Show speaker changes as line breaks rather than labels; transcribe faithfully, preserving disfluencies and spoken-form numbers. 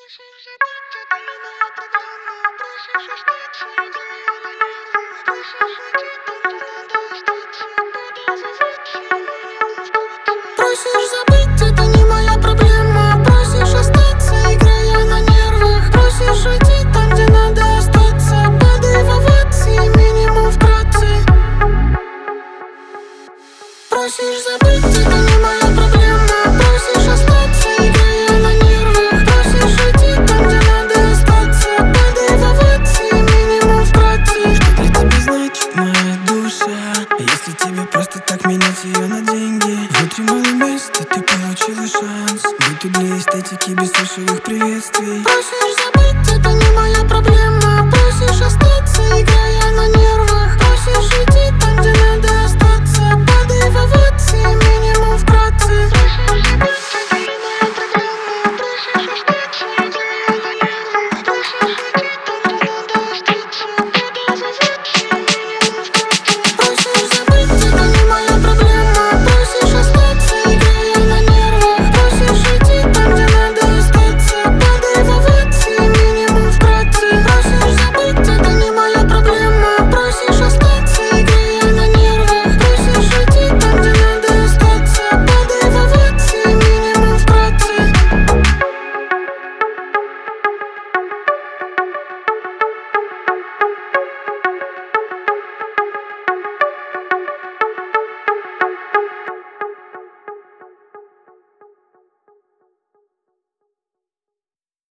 Просишь забыть, это не моя проблема. Просишь остаться, играя на нервах. Просишь уйти там, где надо остаться. Падай в овации, минимум вкратце. Просишь забыть, это не моя проблема. Просишь остаться, играя на нервах. Просишь уйти там, где надо остаться. Падай в овации, минимум вкратце.
Что для тебя значит моя душа? Если тебе просто так менять ее на деньги? Внутри мало места, ты получила шанс быть тут для эстетики без фальшивых приветствий.
Просишь забыть, это не моя проблема. Просишь остаться, играя на нервах. Просишь уйти там, где надо остаться. Падай в овации, минимум вкратце.